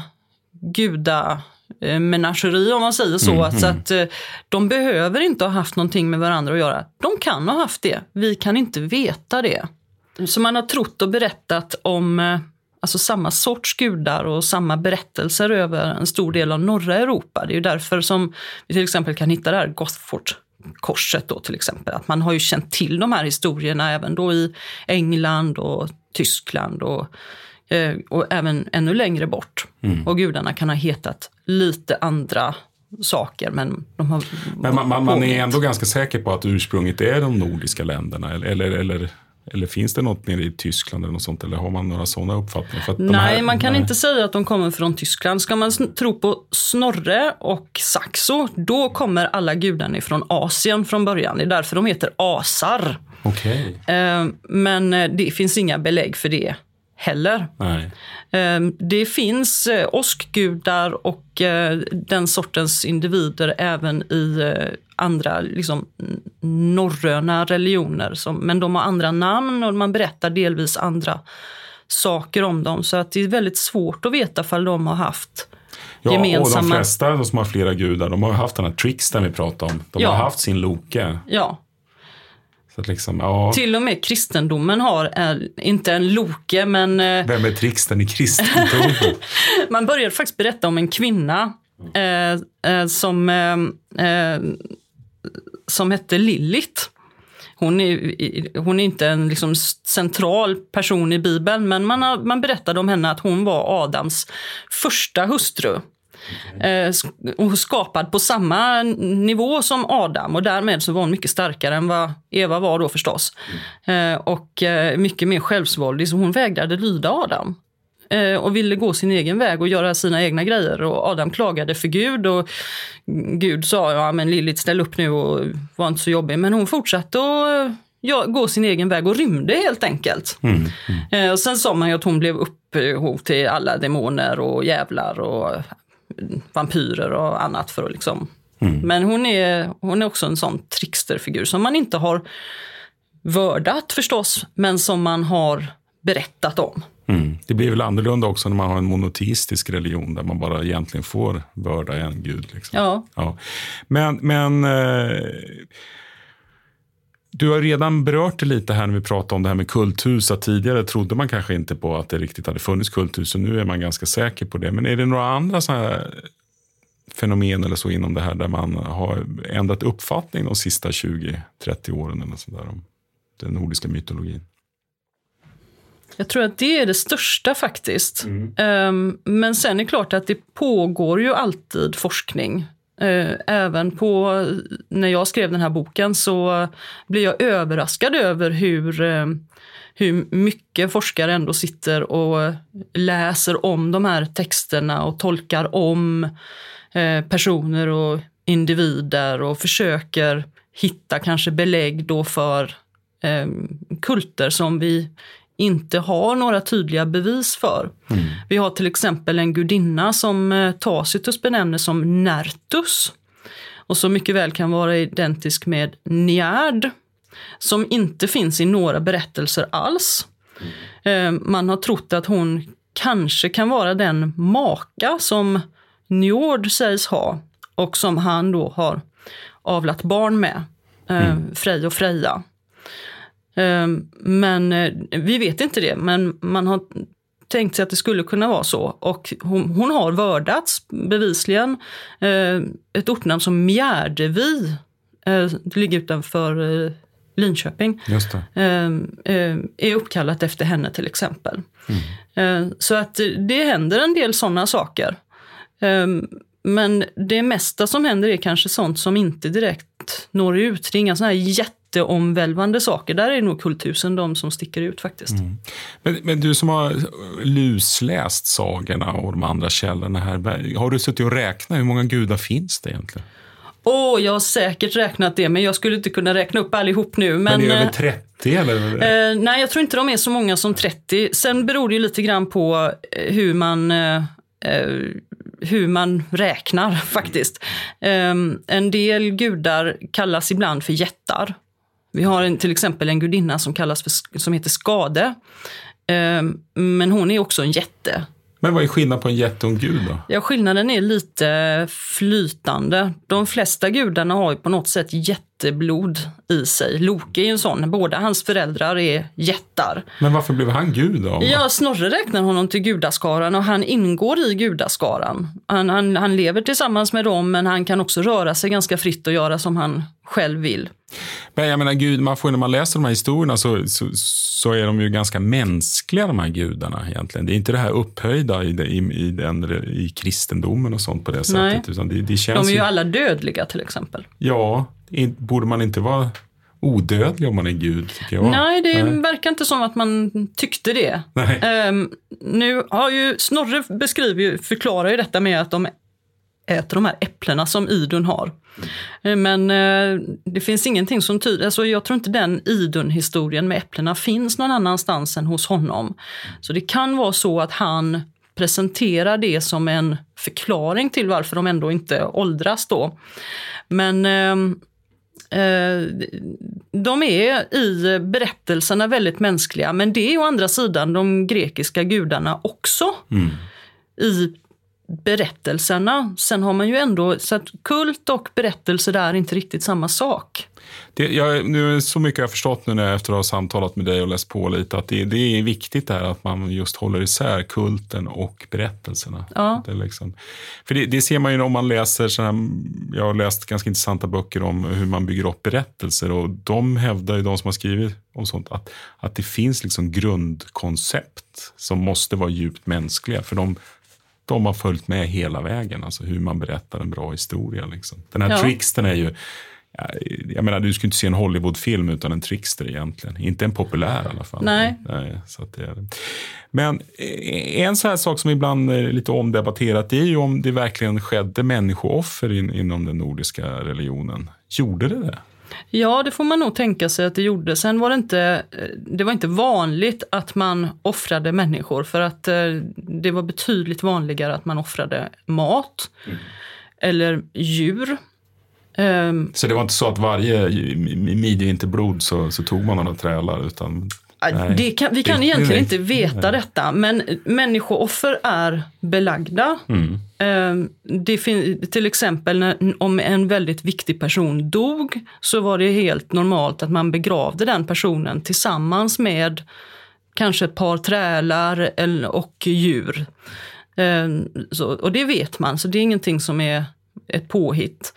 menageri, om man säger så. Så att de behöver inte ha haft någonting med varandra att göra. De kan ha haft det. Vi kan inte veta det. Så man har trott och berättat om alltså samma sorts gudar och samma berättelser över en stor del av norra Europa. Det är ju därför som vi till exempel kan hitta det här Gothford-korset då till exempel. Att man har ju känt till de här historierna även då i England och Tyskland och även ännu längre bort. Och gudarna kan ha hetat lite andra saker, men de har... Men man är ändå ganska säker på att ursprunget är de nordiska länderna, eller finns det något nere i Tyskland eller något sånt, eller har man några sådana uppfattningar? För att nej, man kan inte säga att de kommer från Tyskland. Ska man tro på Snorre och Saxo, då kommer alla gudarna från Asien från början. Det är därför de heter asar. Okay. Men det finns inga belägg för det heller. Nej. Det finns åskgudar och den sortens individer även i andra liksom, norröna religioner. Men de har andra namn och man berättar delvis andra saker om dem. Så att det är väldigt svårt att veta ifall de har haft gemensamma... Och de flesta som har flera gudar, de har haft den här tricksten vi pratade om. De har haft sin Loke. Ja. Så att liksom, ja. Till och med kristendomen har inte en Loke, men... Vem är tricksten i kristendomen? Man började faktiskt berätta om en kvinna som hette Lilith. Hon är inte en liksom central person i Bibeln, men man berättade om henne att hon var Adams första hustru. Och skapad på samma nivå som Adam, och därmed så var hon mycket starkare än vad Eva var då förstås. Och mycket mer självsvåldig, så hon vägrade lyda Adam. Och ville gå sin egen väg och göra sina egna grejer. Och Adam klagade för Gud och Gud sa, ja men Lilith, ställ upp nu, och var inte så jobbig. Men hon fortsatte att gå sin egen väg och rymde helt enkelt. Och sen sa man ju att hon blev upphov till alla demoner och jävlar och vampyrer och annat för att liksom... Men hon är också en sån tricksterfigur som man inte har vördat förstås, men som man har berättat om. Det blir väl annorlunda också när man har en monoteistisk religion där man bara egentligen får vörda en gud. Liksom. Ja. Men du har redan berört det lite här när vi pratade om det här med kulthus. Att tidigare trodde man kanske inte på att det riktigt hade funnits kulthus, och nu är man ganska säker på det. Men är det några andra sådana här fenomen eller så inom det här där man har ändrat uppfattning de sista 20-30 åren eller så där om den nordiska mytologin? Jag tror att det är det största faktiskt. Men sen är det klart att det pågår ju alltid forskning. Även på, när jag skrev den här boken så blev jag överraskad över hur mycket forskare ändå sitter och läser om de här texterna och tolkar om personer och individer och försöker hitta kanske belägg då för kulter som vi inte har några tydliga bevis för. Vi har till exempel en gudinna som Tacitus benämner som Nertus, och som mycket väl kan vara identisk med Niard, som inte finns i några berättelser alls. Man har trott att hon kanske kan vara den maka som Njord sägs ha, och som han då har avlat barn med, Frej och Freja. Men vi vet inte det, men man har tänkt sig att det skulle kunna vara så. Och hon har vördats bevisligen. Ett ortnamn som Mjärdevi, det ligger utanför Linköping, just det. Är uppkallat efter henne till exempel. Så att det händer en del sådana saker. Men det mesta som händer är kanske sånt som inte direkt når ut. Det är inga sådana här jätteomvälvande saker. Där är nog kulthusen de som sticker ut faktiskt. Men du som har lusläst sagorna och de andra källorna här, har du suttit och räknat hur många gudar finns det egentligen? Jag har säkert räknat det, men jag skulle inte kunna räkna upp allihop nu. Men är det över 30 eller? Nej, jag tror inte de är så många som 30. Sen beror det ju lite grann på hur man räknar faktiskt. En del gudar kallas ibland för jättar. Vi har till exempel en gudinna som heter Skade. Men hon är också en jätte. Men vad är skillnaden på en jätte och en gud då? Ja, skillnaden är lite flytande. De flesta gudarna har ju på något sätt jätteblod i sig. Loke är ju en sån, båda hans föräldrar är jättar. Men varför blev han gud då? Ja, Snorre räknar honom till gudaskaran och han ingår i gudaskaran. Han lever tillsammans med dem, men han kan också röra sig ganska fritt och göra som han själv vill. Men jag menar, Gud, när man läser de här historierna så är de ju ganska mänskliga, de här gudarna egentligen. Det är inte det här upphöjda i kristendomen och sånt på det sättet. Nej. Utan det känns de är ju alla dödliga till exempel. Ja, borde man inte vara odödlig om man är gud, tycker jag. Nej, det verkar inte som att man tyckte det. Nu har ju Snorre förklarar ju detta med att de äter de här äpplena som Idun har. Men det finns ingenting som tyder, alltså jag tror inte den Idun-historien med äpplena finns någon annanstans än hos honom. Så det kan vara så att han presenterar det som en förklaring till varför de ändå inte åldras då. Men de är i berättelserna väldigt mänskliga, men det är å andra sidan de grekiska gudarna också i berättelserna. Sen har man ju ändå så att kult och berättelser där är inte riktigt samma sak. Nu är så mycket jag har förstått nu när jag efter att ha samtalat med dig och läst på lite, att det är viktigt där att man just håller isär kulten och berättelserna. Ja. Det liksom, för det ser man ju om man läser jag har läst ganska intressanta böcker om hur man bygger upp berättelser, och de hävdar ju, de som har skrivit om sånt, att det finns liksom grundkoncept som måste vara djupt mänskliga, för de har följt med hela vägen, alltså hur man berättar en bra historia liksom. Den här trickstern är ju, jag menar, du skulle inte se en Hollywoodfilm utan en trickster egentligen. Inte en populär i alla fall. Nej så att det är det. Men en sån här sak som ibland är lite omdebatterat, det är ju om det verkligen skedde människooffer inom den nordiska religionen. Gjorde det? Ja, det får man nog tänka sig att det gjorde. Sen var det var inte vanligt att man offrade människor, för att det var betydligt vanligare att man offrade mat eller djur. Så det var inte så att varje midvinterblod så tog man några trälar, utan... Vi kan egentligen inte veta detta, men människooffer är belagda. Till exempel om en väldigt viktig person dog, så var det helt normalt att man begravde den personen tillsammans med kanske ett par trälar och djur. Och det vet man, så det är ingenting som är ett påhitt.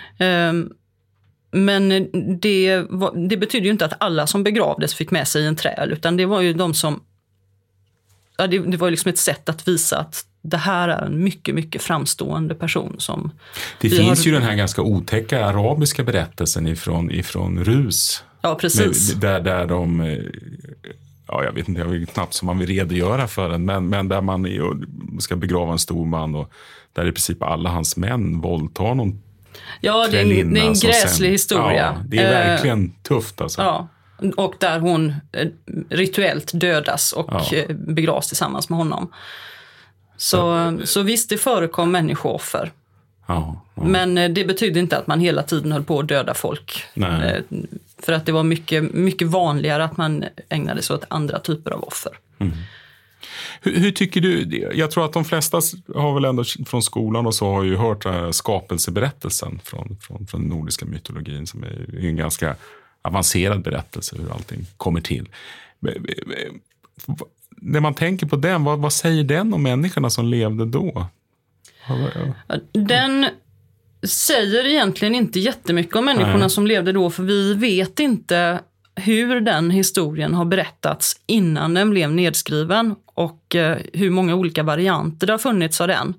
Men det betyder ju inte att alla som begravdes fick med sig en träl, utan det var ju de som... Ja, det var liksom ett sätt att visa att det här är en mycket, mycket framstående person som... Det finns ju den här ganska otäcka arabiska berättelsen ifrån Rus. Ja, precis. Där de... Ja, jag vet inte, jag vet knappt som man vill redogöra för den, men där man ska begrava en stor man, och där i princip alla hans män våldtar någon. Ja, det är en gräslig historia. Ja, det är verkligen tufft alltså. Ja, och där hon rituellt dödas och begravs tillsammans med honom. Så visst, det förekom människooffer. Ja. Men det betyder inte att man hela tiden höll på att döda folk. Nej. För att det var mycket, mycket vanligare att man ägnade sig åt andra typer av offer. Hur tycker du, jag tror att de flesta har väl ändå från skolan och så har ju hört skapelseberättelsen från den nordiska mytologin, som är en ganska avancerad berättelse hur allting kommer till. När man tänker på den, vad säger den om människorna som levde då? Den säger egentligen inte jättemycket om människorna som levde då, för vi vet inte hur den historien har berättats innan den blev nedskriven och hur många olika varianter det har funnits av den.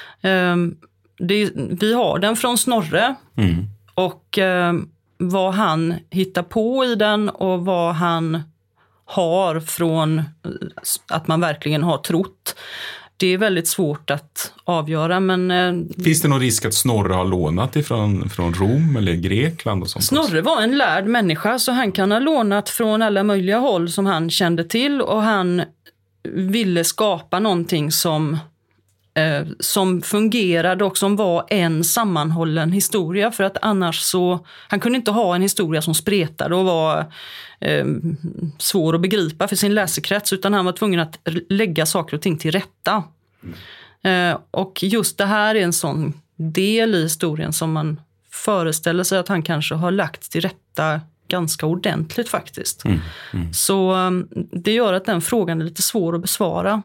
Vi har den från Snorre och vad han hittar på i den och vad han har från att man verkligen har trott. Det är väldigt svårt att avgöra, men... Finns det någon risk att Snorre har lånat ifrån Rom eller Grekland och sånt? Snorre var en lärd människa, så han kan ha lånat från alla möjliga håll som han kände till, och han ville skapa någonting som fungerade och som var en sammanhållen historia, för att annars så... Han kunde inte ha en historia som spretade och var svår att begripa för sin läsekrets, utan han var tvungen att lägga saker och ting till rätta. Och just det här är en sån del i historien som man föreställer sig att han kanske har lagt till rätta ganska ordentligt faktiskt. Så det gör att den frågan är lite svår att besvara.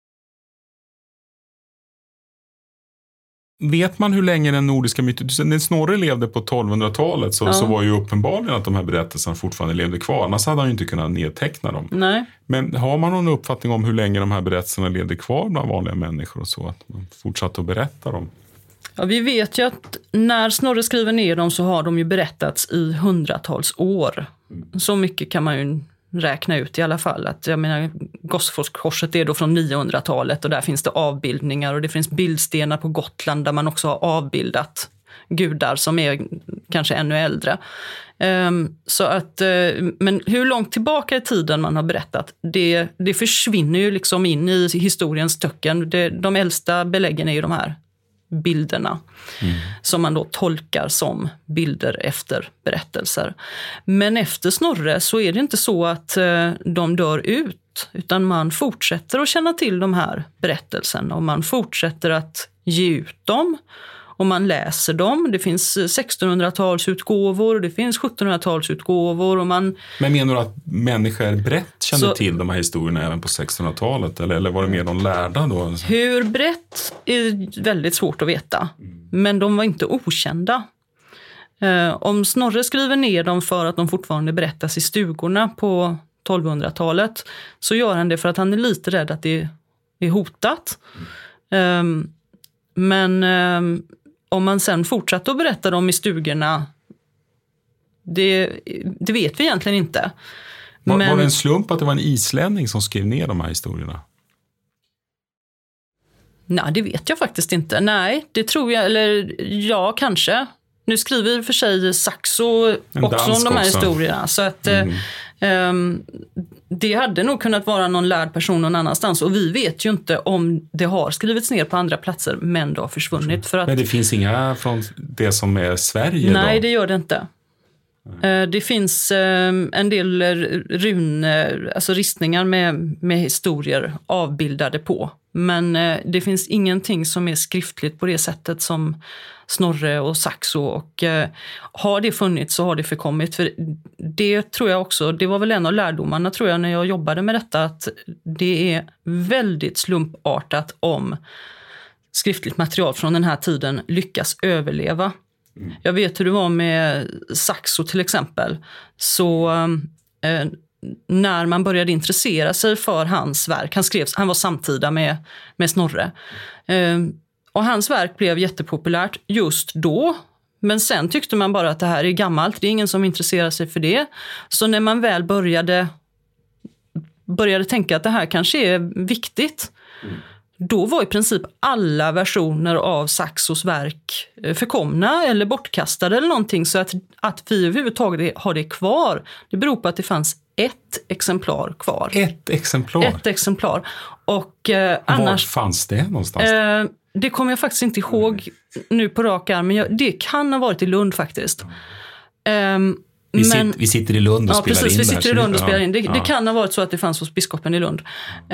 Vet man hur länge den nordiska mytologin... När Snorre levde på 1200-talet så var ju uppenbarligen att de här berättelserna fortfarande levde kvar. Annars hade han ju inte kunnat nedteckna dem. Nej. Men har man någon uppfattning om hur länge de här berättelserna levde kvar bland vanliga människor och så? Att man fortsatte att berätta dem? Ja, vi vet ju att när Snorre skriver ner dem så har de ju berättats i hundratals år. Så mycket kan man ju räkna ut i alla fall. Att, jag menar, Gosforskorset är då från 900-talet och där finns det avbildningar och det finns bildstenar på Gotland där man också har avbildat gudar som är kanske ännu äldre. Så att, men hur långt tillbaka i tiden man har berättat, det försvinner ju liksom in i historiens töcken. De äldsta beläggen är ju de här bilderna som man då tolkar som bilder efter berättelser. Men efter Snorre så är det inte så att de dör ut, utan man fortsätter att känna till de här berättelserna och man fortsätter att ge ut dem och man läser dem. Det finns 1600-talsutgåvor och det finns 1700-talsutgåvor. Men menar du att människor brett kände till de här historierna även på 1600-talet? Eller var det mer de lärda då? Hur brett är väldigt svårt att veta. Men de var inte okända. Om Snorre skriver ner dem för att de fortfarande berättas i stugorna på 1200-talet så gör han det för att han är lite rädd att det är hotat. Men om man sen fortsatte att berätta dem i stugorna, det vet vi egentligen inte. Var det en slump att det var en islänning som skrev ner de här historierna? Nej, det vet jag faktiskt inte. Nej, det tror jag, eller ja, kanske. Nu skriver för sig Saxo också om de här historierna. Så att det hade nog kunnat vara någon lärd person någon annanstans. Och vi vet ju inte om det har skrivits ner på andra platser, men det har försvunnit. För att, men det finns inga från det som är Sverige? Nej, då? Det gör det inte. Det finns en del alltså ristningar med historier avbildade på. Men det finns ingenting som är skriftligt på det sättet som Snorre och Saxo. Och har det funnits så har det förkommit. För det tror jag också, det var väl en av lärdomarna tror jag när jag jobbade med detta, att det är väldigt slumpartat om skriftligt material från den här tiden lyckas överleva. Jag vet hur det var med Saxo till exempel. Så när man började intressera sig för hans verk, han var samtida med Snorre. Och hans verk blev jättepopulärt just då. Men sen tyckte man bara att det här är gammalt, det är ingen som intresserar sig för det. Så när man väl började tänka att det här kanske är viktigt, då var i princip alla versioner av Saxos verk förkomna eller bortkastade eller någonting. Så att vi överhuvudtaget har det kvar, det beror på att det fanns ett exemplar kvar. Ett exemplar? Ett exemplar. Och annars... Var fanns det någonstans? Det kommer jag faktiskt inte ihåg nu på rak arm, men det kan ha varit i Lund faktiskt. Vi sitter i Lund och spelar in. Vi sitter i Lund och spelar in. Det kan ha varit så att det fanns hos biskopen i Lund.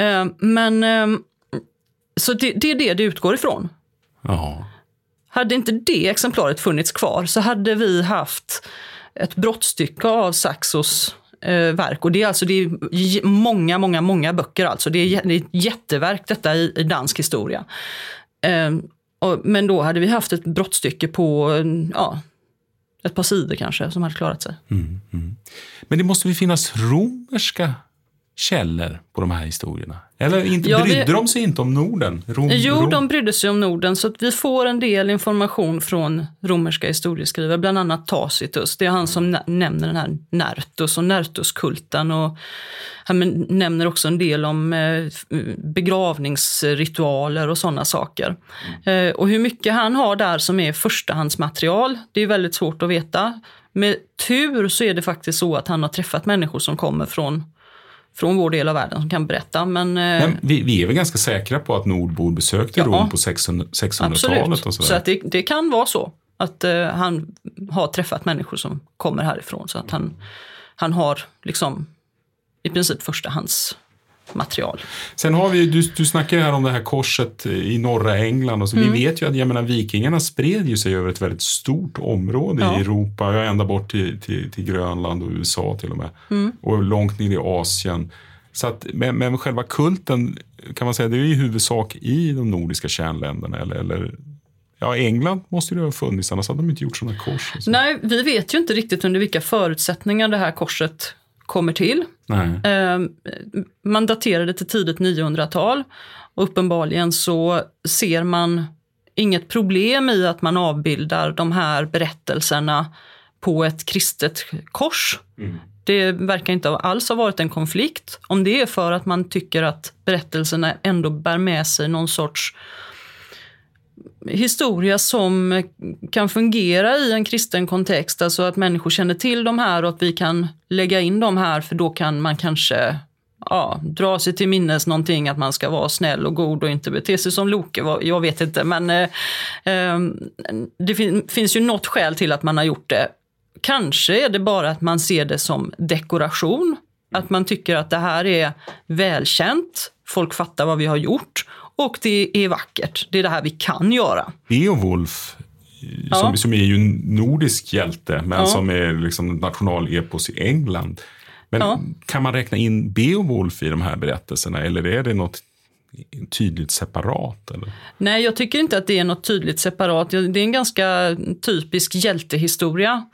Så det är det utgår ifrån. Ja. Hade inte det exemplaret funnits kvar så hade vi haft ett brottstycke av Saxos verk. Och det är många böcker alltså. Det är ett jätteverk detta i dansk historia. Men då hade vi haft ett brottstycke på ett par sidor kanske som hade klarat sig. Men det måste väl finnas romerska källor på de här historierna? Eller brydde de sig inte om Norden? De brydde sig om Norden, så att vi får en del information från romerska historieskrivare, bland annat Tacitus. Det är han som nämner den här Nertus och Nertuskulten, och han nämner också en del om begravningsritualer och sådana saker. Och hur mycket han har där som är förstahandsmaterial, det är väldigt svårt att veta. Med tur så är det faktiskt så att han har träffat människor som kommer från vår del av världen som kan berätta. Men vi är väl ganska säkra på att nordbor besökte Rom på 1600-talet och sådär. Så att det kan vara så att han har träffat människor som kommer härifrån, så att han har liksom i princip förstahands material. Sen har vi, du snackar här om det här korset i norra England. Och så. Vi vet ju att vikingarna spred ju sig över ett väldigt stort område i Europa. Ända bort till Grönland och USA till och med. Och långt ner i Asien. Så att, men själva kulten kan man säga, det är i huvudsak i de nordiska kärnländerna. Eller England måste ju ha funnits, annars hade de inte gjort sådana kors. Så. Nej, vi vet ju inte riktigt under vilka förutsättningar det här korset kommer till. Man daterade till tidigt 900-tal och uppenbarligen så ser man inget problem i att man avbildar de här berättelserna på ett kristet kors. Det verkar inte alls ha varit en konflikt. Om det är för att man tycker att berättelserna ändå bär med sig någon sorts historia som kan fungera i en kristen kontext, alltså att människor känner till de här och att vi kan lägga in dem här, för då kan man kanske dra sig till minnes någonting, att man ska vara snäll och god och inte bete sig som Loke, jag vet inte, men det finns ju något skäl till att man har gjort det. Kanske är det bara att man ser det som dekoration, att man tycker att det här är välkänt, folk fattar vad vi har gjort och det är vackert. Det är det här vi kan göra. Beowulf, som är ju en nordisk hjälte, men som är liksom nationalepos i England. Men kan man räkna in Beowulf i de här berättelserna, eller är det något tydligt separat? Eller? Nej, jag tycker inte att det är något tydligt separat. Det är en ganska typisk hjältehistoria.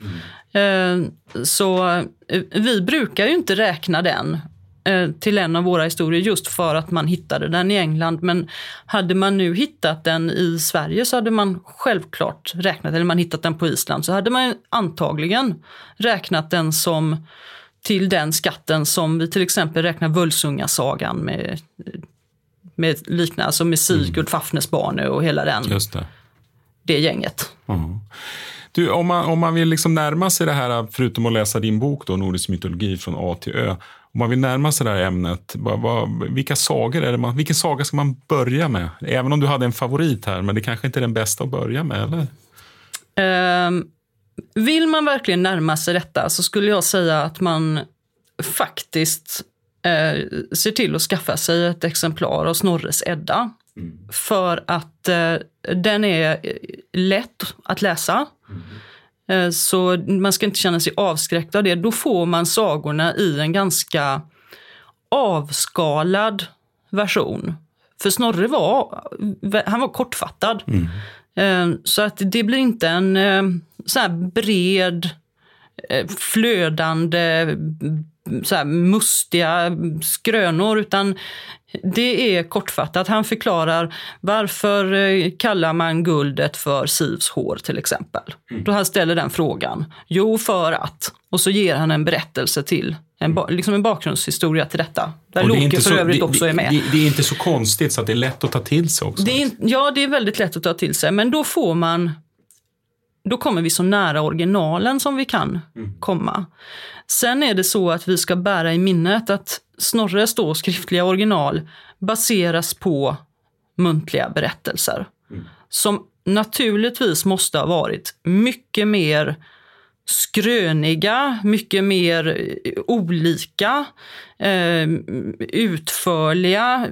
Så vi brukar ju inte räkna den till en av våra historier just för att man hittade den i England. Men hade man nu hittat den i Sverige så hade man självklart räknat, eller man hittat den på Island så hade man antagligen räknat den som till den skatten som vi till exempel räknar Völsungasagan med liknande, alltså med Sigurd, Fafnesbane och hela det gänget. Du, om man vill liksom närma sig det här, förutom att läsa din bok då, Nordisk mytologi från A till Ö, om man vill närma sig det här ämnet, vilka sagor är det vilken saga ska man börja med? Även om du hade en favorit här, men det kanske inte är den bästa att börja med, eller? Vill man verkligen närma sig detta så skulle jag säga att man faktiskt ser till att skaffa sig ett exemplar av Snorres Edda. För att den är lätt att läsa. Så man ska inte känna sig avskräckt av det. Då får man sagorna i en ganska avskalad version. För Snorre var kortfattad. Så att det blir inte en så här bred, flödande, så här mustiga skrönor, utan det är kortfattat. Han förklarar varför kallar man guldet för Sivs hår till exempel. Då han ställer den frågan. Jo, för att. Och så ger han en berättelse till. Liksom en bakgrundshistoria till detta. Där Loke för övrigt också är med. Det är inte så konstigt så att det är lätt att ta till sig också. Det är väldigt lätt att ta till sig. Men då kommer vi så nära originalen som vi kan komma. Sen är det så att vi ska bära i minnet att Snorres då skriftliga original baseras på muntliga berättelser. Som naturligtvis måste ha varit mycket mer skröniga, mycket mer olika, utförliga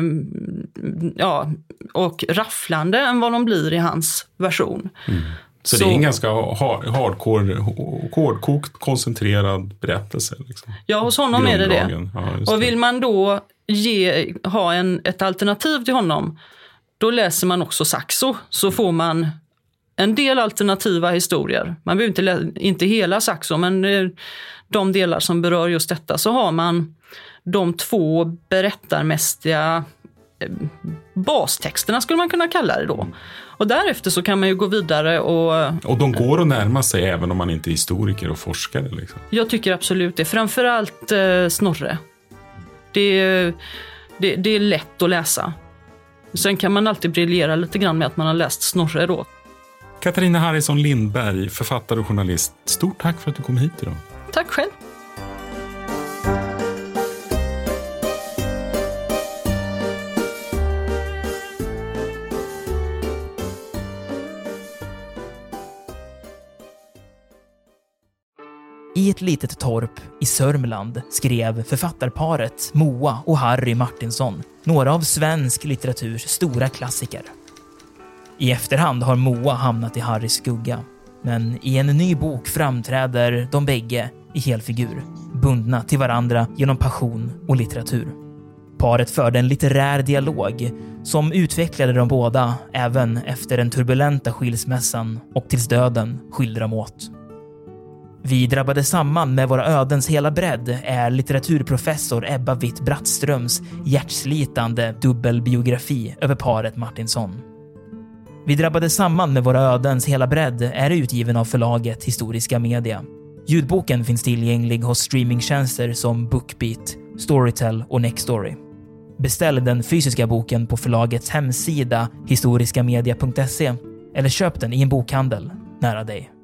och rafflande än vad de blir i hans version. Så det är en ganska hårdkokt, koncentrerad berättelse. Liksom. Ja, hos honom är det. Ja, och vill man då ha ett alternativ till honom, då läser man också Saxo. Så får man en del alternativa historier. Man behöver inte hela Saxo, men de delar som berör just detta. Så har man de två berättarmässiga bastexterna skulle man kunna kalla det då. Och därefter så kan man ju gå vidare och de går att närma sig även om man inte är historiker och forskare liksom. Jag tycker absolut det. Framförallt Snorre. Det är lätt att läsa. Sen kan man alltid briljera lite grann med att man har läst Snorre då. Katarina Harrison Lindberg, författare och journalist. Stort tack för att du kom hit idag. Tack själv. I ett litet torp i Sörmland skrev författarparet Moa och Harry Martinsson några av svensk litteraturs stora klassiker. I efterhand har Moa hamnat i Harrys skugga, men i en ny bok framträder de bägge i helfigur, bundna till varandra genom passion och litteratur. Paret förde en litterär dialog som utvecklade de båda även efter den turbulenta skilsmässan och tills döden skilde dem åt. Vi drabbade samman med våra ödens hela bredd är litteraturprofessor Ebba Witt-Brattströms hjärtslitande dubbelbiografi över paret Martinsson. Vi drabbade samman med våra ödens hela bredd är utgiven av förlaget Historiska Media. Ljudboken finns tillgänglig hos streamingtjänster som Bookbeat, Storytel och Nextory. Beställ den fysiska boken på förlagets hemsida historiskamedia.se eller köp den i en bokhandel nära dig.